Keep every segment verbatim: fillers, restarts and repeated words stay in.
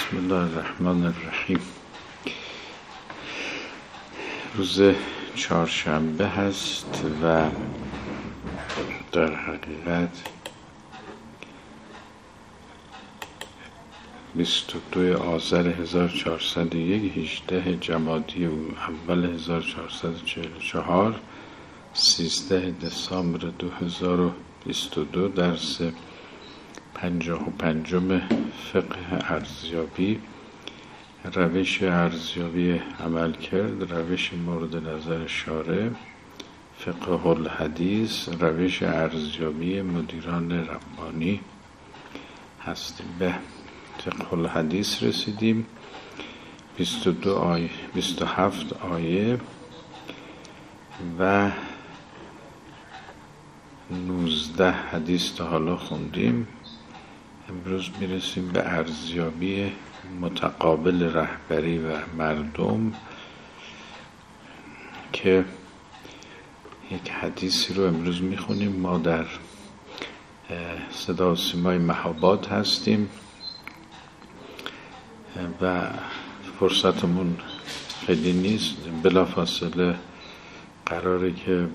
بسم الله الرحمن الرحیم. روز چهارشنبه هست و در حقیقت بیست و دو آذر هزار و چهارصد و یک، هجده جمادی اول هزار و چهارصد و چهل و چهار، سیزده دسامبر دو هزار و بیست و دو. درس پنجاه و پنجم فقه ارزیابی. روش ارزیابی عمل کرد، روش مورد نظر شارع، فقه الحدیث، روش ارزیابی مدیران ربانی هستیم. به فقه الحدیث رسیدیم. بیست و دو آیه، بیست و هفت آیه و نوزده حدیث تا حالا خوندیم. امروز میرسیم به ارزیابی متقابل رهبری و مردم که یک حدیثی رو امروز میخونیم. ما در صدا و سیمای مهاباد هستیم و فرصتمون خیلی نیست. بلافاصله قراره که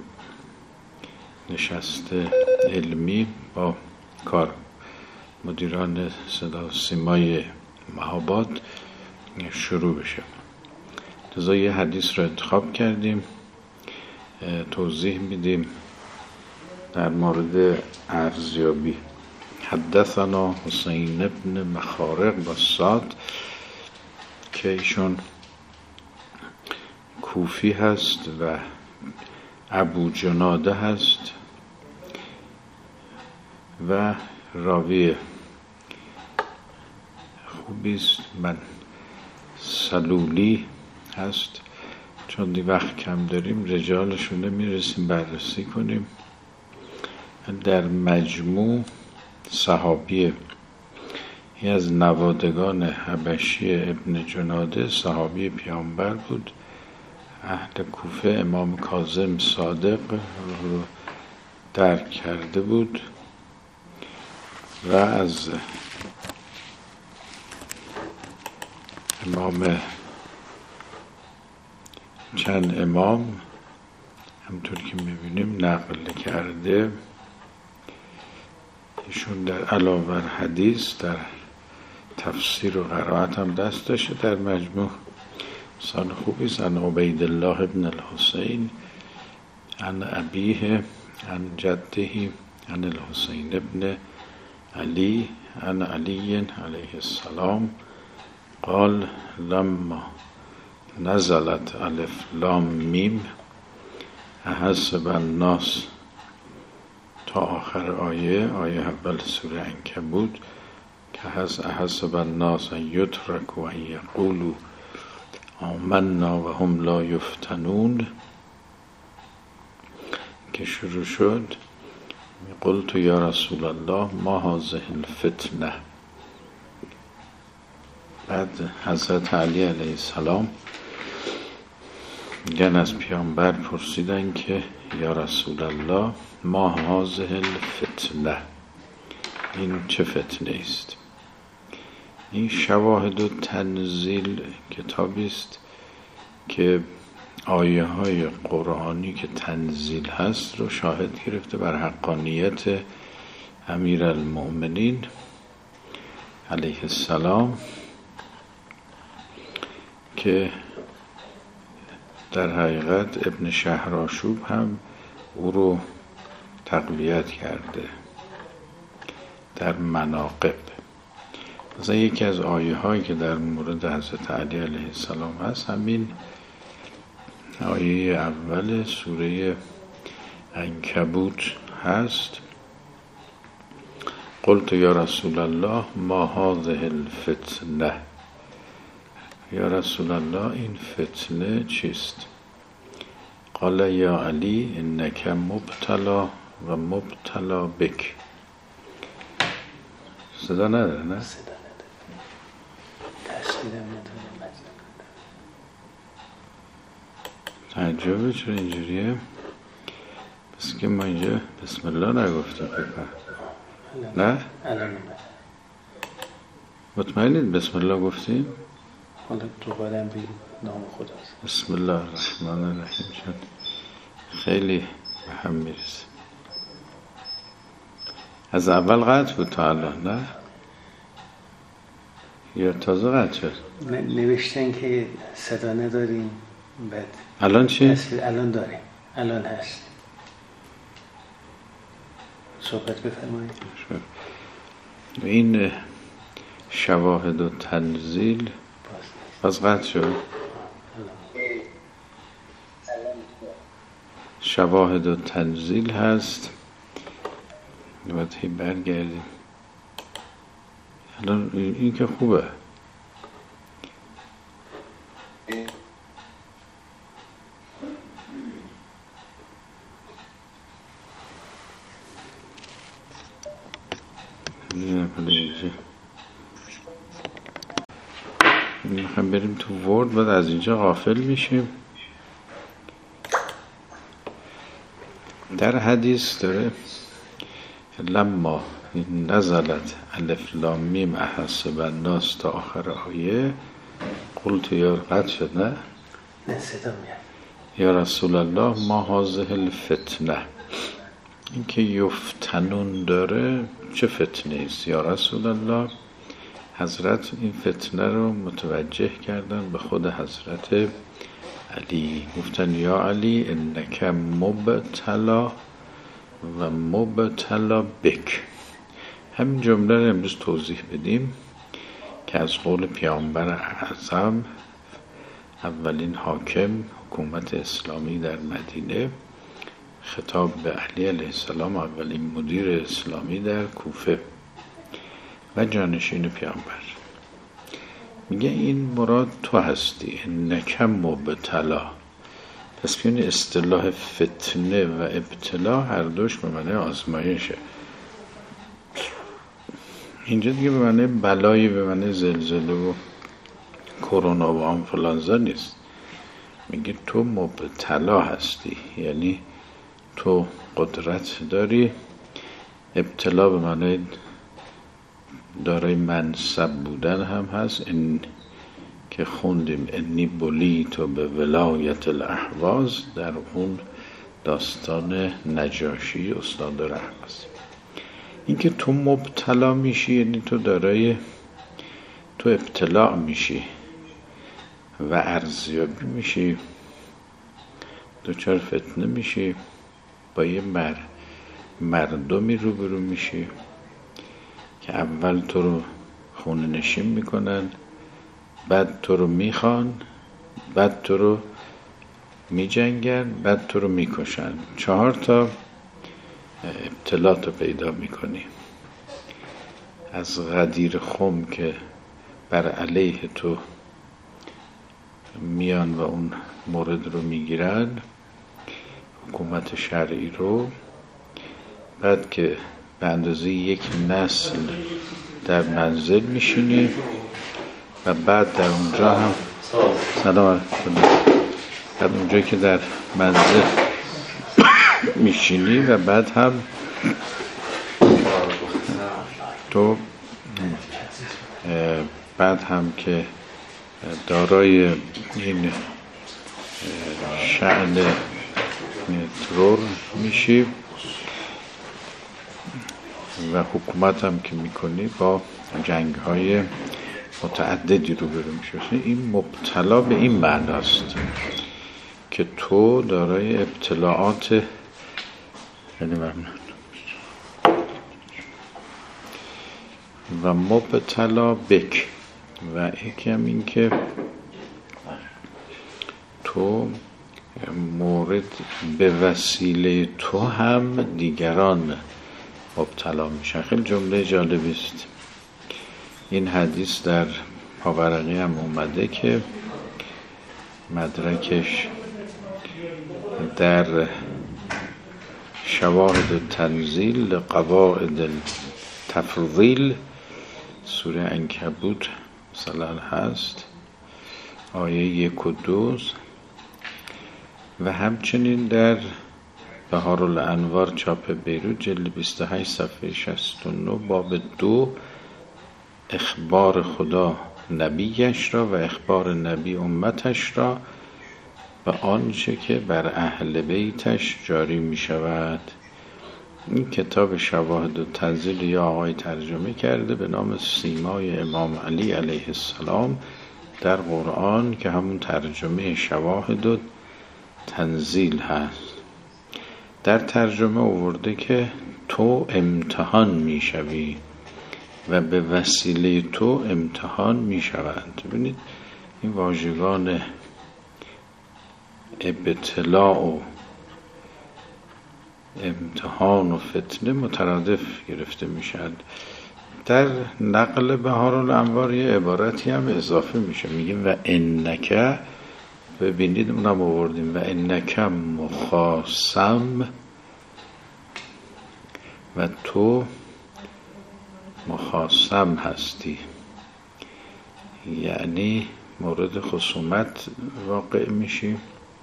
نشست علمی با کار مدیران صدا و سیمای مهاباد شروع بشه. لذا یه حدیث رو انتخاب کردیم، توضیح میدیم در مورد ارزیابی. حدثنا حسین ابن مخارق بساط که ایشون کوفی هست و ابو جناده هست و راوی خوبیست. من سلولی هست. چون دی وقت کم داریم رجالشون نمیرسیم بررسی کنیم. در مجموع صحابی، یکی از نوادگان حبشی ابن جناده صحابی پیامبر بود. اهل کوفه امام کاظم صادق رو درک کرده بود و از امام چند امام همطور که میبینیم نقل کرده. ایشون در علاوه بر حدیث در تفسیر و قرائت هم دست داشته. در مجموع انسان خوبی است. عن عبید الله ابن الحسین عن ابیه عن جده عن الحسین ابن علی عن علی علیه السلام قال لما نزلت الف لام میم احسب الناس تا آخر آیه آیه اول سوره عنکبوت که هست احسب الناس ان یترکوا ان یقولوا آمنا و هم لا یفتنون که شروع شد. قلت یا رسول الله ما هذه الفتنه. بعد حضرت علی علیه السلام گن از پیامبر پرسیدن که یا رسول الله ما هذه الفتنه، این چه فتنه است؟ این شواهد و تنزیل کتابی است که آیه های قرآنی که تنزیل هست رو شاهد گرفته بر حقانیت امیر المؤمنین علیه السلام که در حقیقت ابن شهرآشوب هم او رو تقویت کرده در مناقب. مثلا یکی از آیه هایی که در مورد حضرت علی علیه السلام هست همین آیه اول سوره عنکبوت هست. قلت یا رسول الله ما هذه الفتنه. یا رسول الله این فتنه چیست؟ قال یا علی انک مبتلا و مبتلا بک. صدا نداره نه؟ صدا نداره. تشکیل نداره. تعجبه چرا اینجوریه؟ بس که ما اینجا بسم الله نگفتیم بپر. نه؟ الان اومد. مطمئنید بسم الله گفتیم؟ حالا دوباره هم بگیم نام خداست. بسم الله الرحمن الرحیم شد خیلی به هم میرسه. از اول قطع بود تا الان نه؟ یا تازه قطع شد؟ نوشتن که صدا نداریم بعد الان چی؟ الان داریم، الان هست. صحبت بفرمایید. این شواهد و تنزیل باز قطع شد. شواهد و تنزیل هست باید هی برگردیم. الان این که خوبه. میخوایم بریم تو ورد، بعد از اینجا غافل میشیم. در حدیث داره لما نزلت الف لام میم احسب الناس تا آخر آیه قلت یا قد شد نه؟ نه صدا میاد. یا رسول الله ما هذه الفتنه، این که یفتنون داره چه فتنه است یا رسول الله؟ حضرت این فتنه رو متوجه کردن به خود حضرت علی، گفتن یا علی انک مبتلا و مبتلا بک. همین جمله رو امروز توضیح بدیم که از قول پیامبر اعظم اولین حاکم حکومت اسلامی در مدینه، خطاب به علی علیه السلام اولین مدیر اسلامی در کوفه و جانشین پیامبر، میگه این مراد تو هستی، انک مبتلا. پس که این اصطلاح فتنه و ابتلا هر دوش به معنی آزمایشه. اینجا دیگه به معنی بلایی، به معنی زلزله و کرونا و آنفولانزا نیست. میگه تو مبتلا هستی، یعنی تو قدرت داری. ابتلا به معنی دارای منصب بودن هم هست. این که خوندیم انی بلی تو به ولایت الاحواز، در اون داستان نجاشی استاد رهباز. این که تو مبتلا میشی یعنی تو دارای تو ابتلا میشی و ارزیابی میشی، دوچار فتنه میشی، با یه مر مردمی روبرو میشی که اول تو رو خونه نشین میکنن، بعد تو رو میخوان، بعد تو رو میجنگن، بعد تو رو میکشن. چهار تا ابتلاات رو پیدا میکنی. از غدیر خم که بر علیه تو میان و اون مورد رو میگیرن، حکومت شرعی رو، بعد که به اندازه یک نسل در منزل میشینی و بعد در اونجا هم سلام بعد اونجا که در منزل میشینی و بعد هم تو بعد هم که دارای این شأن ترور میشی و حکومت هم که میکنی با جنگ های متعددی رو برو میشه. این مبتلا به این معناست که تو دارای ابتلاعات، یعنی ممنون، و مبتلا بک، و یکی هم این که تو مورد به وسیله تو هم دیگران مبتلا میشن. خیلی جمله جالبی است. این حدیث در پاورقی هم اومده که مدرکش در شواهد تنزیل قواعد تفضیل سوره عنکبوت مثلا هست، آیه یک و دو، و همچنین در بهارالانوار چاپ بیروت جلد بیست و هشت صفحه شصت و نه باب دو اخبار خدا نبیش را و اخبار نبی امتش را و آنچه که بر اهل بیتش جاری می شود. این کتاب شواهد و تنزیل یا آقای ترجمه کرده به نام سیمای امام علی علیه السلام در قرآن که همون ترجمه شواهد و تنزیل هست. در ترجمه آورده که تو امتحان می شوی و به وسیله تو امتحان می شوند. ببینید این واژگان ابتلاء و امتحان و فتنه مترادف گرفته می شد. در نقل بهارالانوار یه عبارتی هم اضافه میشه، میگیم و انک، ببینید اونم آوردیم، و انک مخاصم، و تو مخاصم هستی، یعنی مورد خصومت واقع میشی.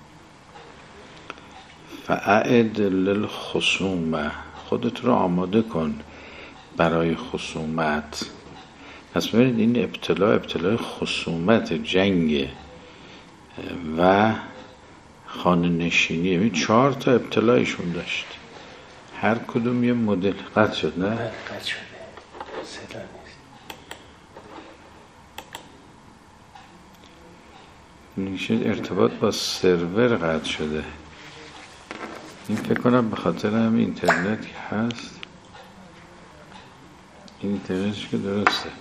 فاعد للخصومه، خودت رو آماده کن برای خصومت. پس ببینید این ابتلا ابتلای خصومت، جنگ و خانه نشینی. این چهار تا ابتلایشون داشت، هر کدوم یه مدل. قطع شد نه؟ قطع شده، صدا نیست. نیشت ارتباط با سرور قطع شده. این فکر کنم به خاطر هم اینترنت که هست، اینترنتش که درسته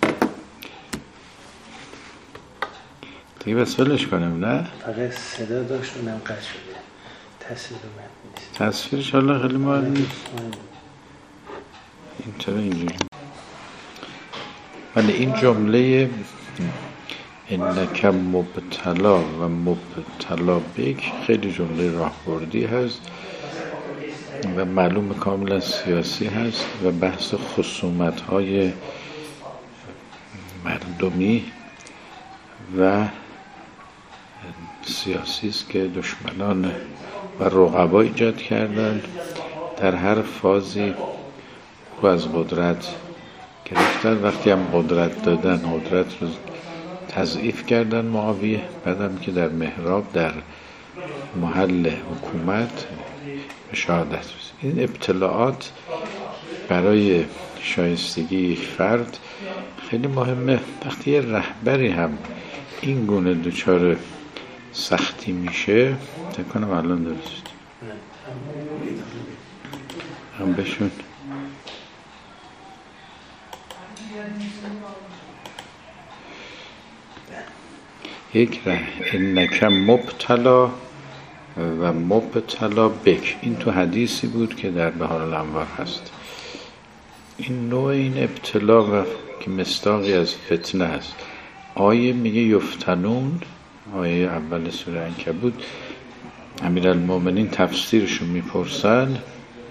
دیگه، بس ولش کنم نه؟ فقط صدا داشت اونم قطع شده، تصویر اومد نیست. تصویرش حالا خیلی مهم نیست. این چرا اینجوری؟ ولی این جمله انک مبتلا و مبتلا بک خیلی جمله راهبردی هست و معلوم کاملا سیاسی هست و بحث خصومت های مردمی و سیاسی است که دشمنان و رقبا ایجاد کردند. در هر فازی رو از قدرت گرفتن، وقتی هم قدرت دادن قدرت رو تضعیف کردن معاویه، بعدم که در محراب در محل حکومت شهادت رسید. این ابتلاعات برای شایستگی یک فرد خیلی مهمه. وقتی یه رهبری هم این گونه دچار سختی میشه، فکر کنم الان درست هم بشون یک ره انک مبتلا و مبتلا بک. این تو حدیثی بود که در بهارالانوار هست. این نوع این ابتلا و که مصداقی از فتنه است. آیه میگه یفتنون، آیه اول سوره عنکبوت، امیرالمومنین تفسیرشو میپرسن،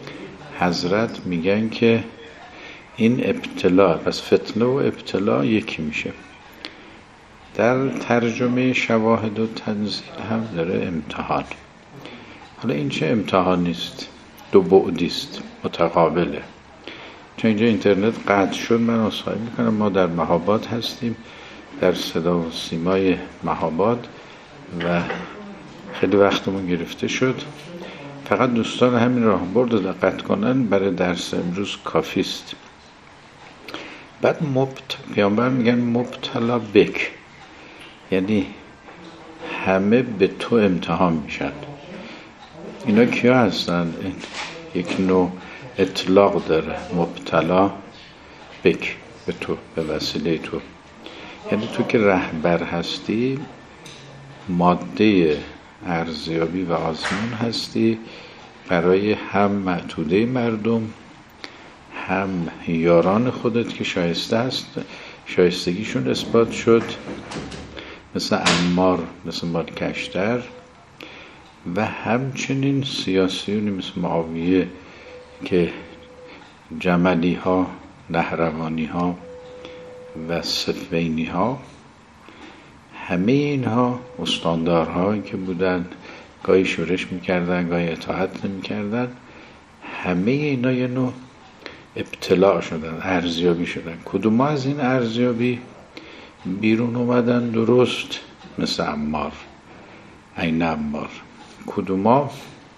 حضرت میگن که این ابتلا، پس فتنه و ابتلا یکی میشه. در ترجمه شواهد و تنزیل هم داره امتحان. حالا این چه امتحان نیست، دو بعدی است، متقابله. چون اینجا اینترنت قطع شد، من عذرخواهی میکنم، ما در مهاباد هستیم، در صدا و سیمای مهاباد و خیلی وقتمون گرفته شد. فقط دوستان همین راهبرد رو دقت کنن، برای درس امروز کافی است. بعد مبت پیامبر میگن مبتلا بک، یعنی همه به تو امتحان میشن. اینا کیا هستن؟ این یک نوع اطلاق داره، مبتلا بک، به تو، به وسیله تو. یعنی تو که رهبر هستی، ماده ارزیابی و آزمون هستی برای هم معتوده مردم، هم یاران خودت که شایسته هست، شایستگیشون اثبات شد، مثل عمار، مثل مالکشتر، و همچنین سیاسیونی مثل معاویه که جملی ها، نهروانی ها و صفوینی ها، همه اینها استاندارهایی که بودن، گاهی شورش میکردن گاهی اطاعت نمیکردن، همه اینا یه نوع ابتلاع شدن، ارزیابی شدن. کدوم از این ارزیابی بیرون اومدن درست؟ مثل عمار، عین عمار. کدوما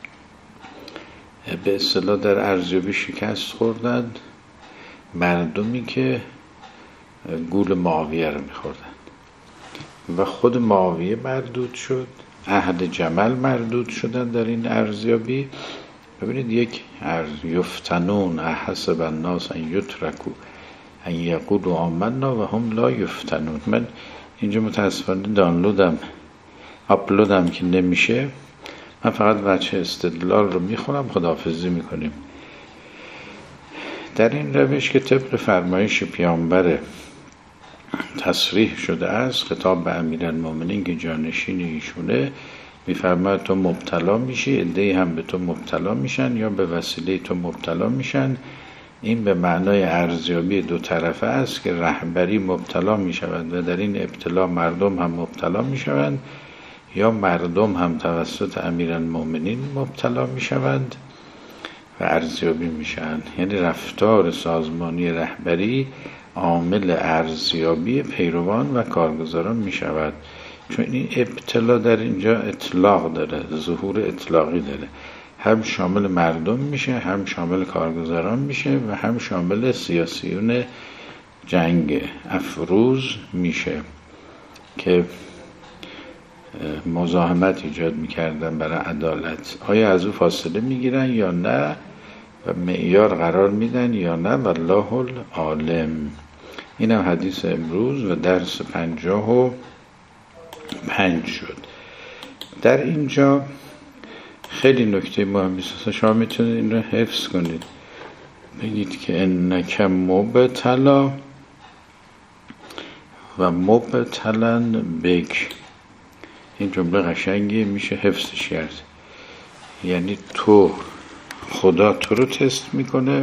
به اصطلاح در ارزیابی شکست خوردن؟ مردمی که گول معاویه رو میخوردن و خود معاویه مردود شد، اهل جمل مردود شدن در این ارزیابی. ببینید، یک ارز یفتنون احسب الناس ان یترکوا ان یقولوا آمنا و هم لا یفتنون. من اینجا متاسفانه دانلودم آپلودم که نمیشه، من فقط وجه استدلال رو میخونم، خداحافظی میکنیم. در این روش که طبق فرمایش پیامبر تصریح شده است، خطاب به امیرالمومنین که جانشین ایشونه، میفرماید تو مبتلا میشی، عده‌ای هم به تو مبتلا میشن یا به وسیله تو مبتلا میشن. این به معنای ارزیابی دو طرفه است که رهبری مبتلا میشود و در این ابتلا مردم هم مبتلا میشوند، یا مردم هم توسط امیرالمومنین مبتلا میشوند و ارزیابی میشن. یعنی رفتار سازمانی رهبری عامل ارزیابی پیروان و کارگزاران میشود، چون این ابتلا در اینجا اطلاق داره، ظهور اطلاقی داره، هم شامل مردم میشه، هم شامل کارگزاران میشه و هم شامل سیاسیون جنگ افروز میشه که مزاحمت ایجاد میکردن برای عدالت. آیا از او فاصله میگیرن یا نه و معیار قرار میدن یا نه؟ والله العالم. این هم حدیث امروز و درس پنجاه و پنج شد. در اینجا خیلی نکته مهمی است، شما میتونید این رو حفظ کنید. بگید که انک مبتلا و مبتلن بک. این جمله قشنگی، میشه حفظش کرد. یعنی تو، خدا تو رو تست میکنه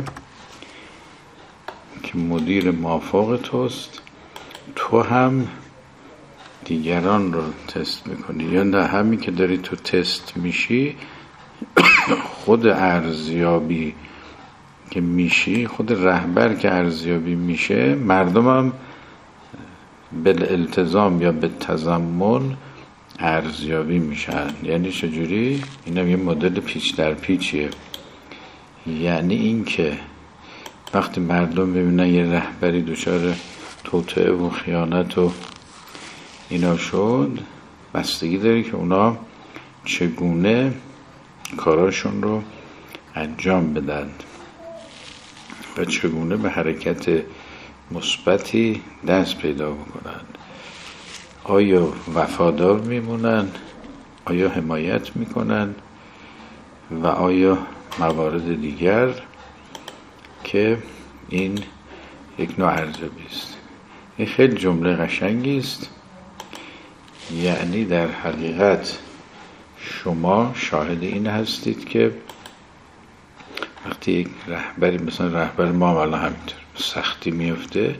که مدیر موافق توست، تو هم دیگران رو تست میکنی. یا نه همین که داری تو تست میشی، خود ارزیابی که میشی، خود رهبر که ارزیابی میشه، مردم هم بالالتزام یا به تضمن ارزیابی میشن. یعنی چجوری؟ اینم یه مدل پیچ در پیچیه. یعنی این که وقتی مردم ببینن یه رهبری دچار توطئه و خیانت و اینا شد، بستگی داره که اونا چگونه کاراشون رو انجام بدن و چگونه به حرکت مثبتی دست پیدا بکنن. آیا وفادار میمونن؟ آیا حمایت میکنن؟ و آیا موارد دیگر که این یک نوع ارزیابی است. این خیلی جمله قشنگی است. یعنی در حقیقت شما شاهد این هستید که وقتی یک رهبری، مثلا رهبر ما الان همینطور سختی میفته،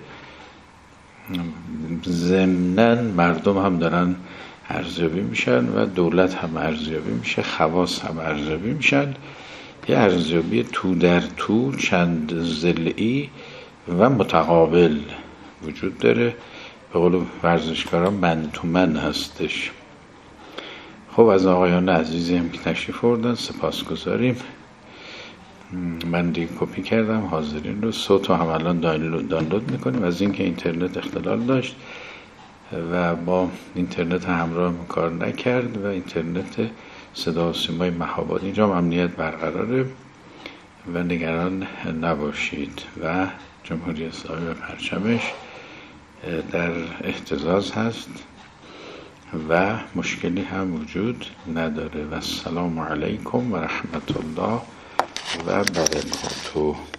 ضمناً مردم هم دارن ارزیابی میشن و دولت هم ارزیابی میشه، خواص هم ارزیابی میشن. یه ارزیابی تو در تو، چند ضلعی و متقابل وجود داره. به قول ورزشکاران من تو من هستش. خب از آقایان عزیزی هم که تشریف آوردن سپاس گذاریم. من دیگه کپی کردم حاضرین رو، صوت هم الان دانلود میکنیم. از اینکه اینترنت اختلال داشت و با اینترنت همراه کار نکرد و اینترنت صدا و سیمای مهاباد، اینجا هم امنیت برقراره و نگران نباشید. و جمهوری اسلامی و پرچمش در اهتزاز هست و مشکلی هم وجود نداره. و السلام علیکم و رحمت الله و برکاته.